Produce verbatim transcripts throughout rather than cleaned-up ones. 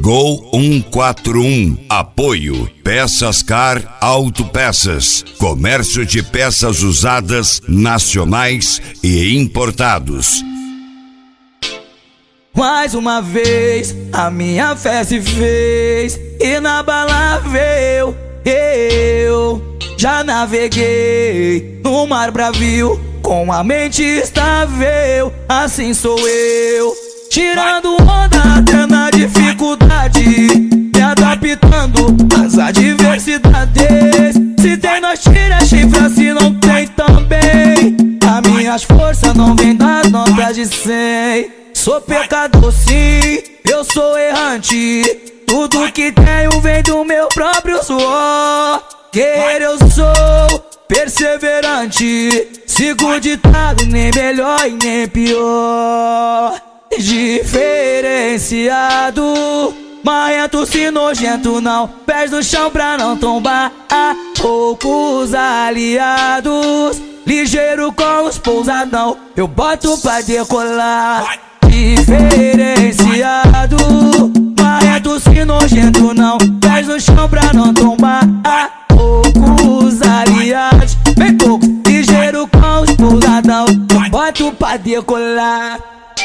Gol um quatro um. Apoio Peças Car Autopeças. Comércio de peças usadas nacionais e importados. Mais uma vez a minha fé se fez e na bala veio. Eu já naveguei no mar bravio com a mente estável. Assim sou eu, tirando onda até na dificuldade, me adaptando às adversidades. Se tem nós tira chifra, se não tem também. As minhas forças não vêm das notas de cem. Sou pecador sim, eu sou errante. Tudo que tenho vem do meu próprio suor. Guerreiro eu sou, perseverante. Sigo o ditado, nem melhor e nem pior. Diferenciado, marrento se nojento não, pés no chão pra não tombar. Há poucos aliados, ligeiro com os pousadão, eu boto pra decolar. Diferenciado, marrento se nojento não, pés no chão pra não tombar. Há poucos aliados, bem pouco, ligeiro com os pousadão, eu boto pra decolar.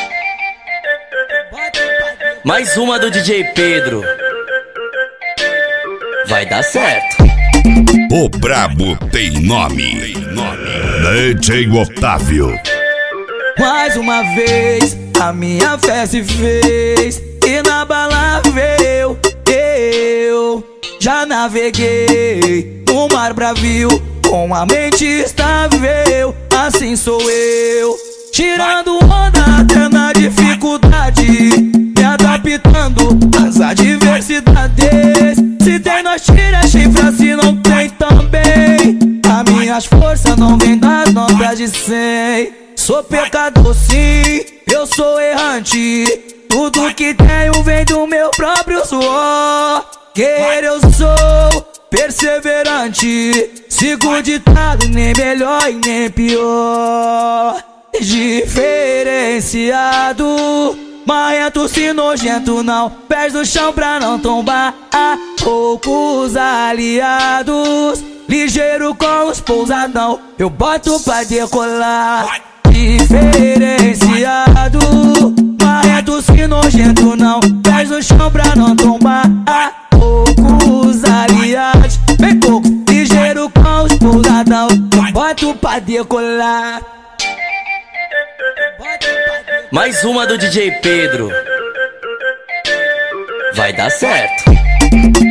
Mais uma do D J Pedro. Vai dar certo. O brabo tem nome. D J Otávio. Mais uma vez a minha fé se fez e na bala veio. Eu já naveguei no mar bravio com a mente estável. Assim sou eu, tirando onda até na dificuldade, me adaptando às adversidades. Se tem nós tira chifra, se não tem também. As minhas forças não vêm das notas de cem. Sou pecador sim, eu sou errante. Tudo que tenho vem do meu próprio suor. Guerreiro eu sou, perseverante. Sigo o ditado, nem melhor e nem pior. Diferenciado, marrento se nojento não, pés no chão pra não tombar. Há poucos aliados, ligeiro com os pousadão, eu boto pra decolar. Diferenciado, marrento se nojento não, pés no chão pra não tombar. Há poucos aliados, bem pouco, ligeiro com os pousadão, eu boto pra decolar. Mais uma do D J Pedro. Vai dar certo.